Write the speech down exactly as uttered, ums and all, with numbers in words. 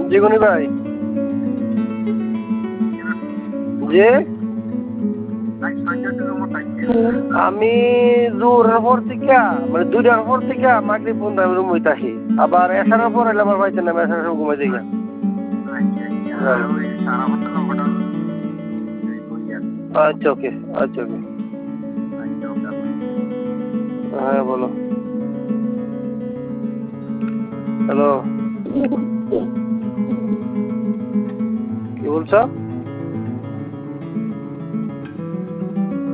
জীবনী ভাই যে আমি জোরের পর থেকে মানে দুটার পর থেকে মাগরিব পর্যন্ত আমি রুম হইতে আসি আবার এসানোর পর এলে আমার পাইতেন না এসানোর সময় ঘুমাই দিই আচ্ছা ওকে আচ্ছা ওকে হ্যাঁ বলো হ্যালো কি বলছো